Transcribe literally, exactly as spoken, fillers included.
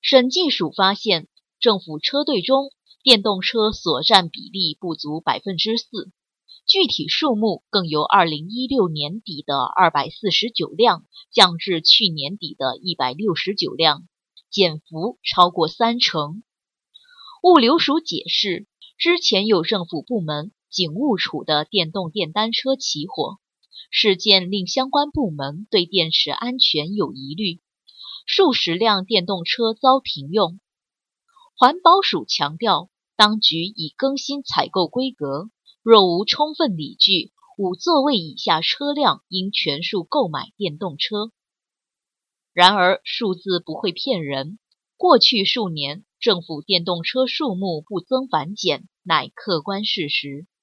审计署发现，政府车队中电动车所占比例不足 百分之四， 具体数目更由二零一六年底的二百四十九辆降至去年底的一百六十九辆，减幅超过三成。物流署解释，之前有政府部门警务处的电动电单车起火，事件令相关部门对电池安全有疑虑，数十辆电动车遭停用。环保署强调，当局已更新采购规格，若无充分理据，五座位以下车辆应全数购买电动车。然而，数字不会骗人，过去数年政府电动车数目不增反减，乃客观事实。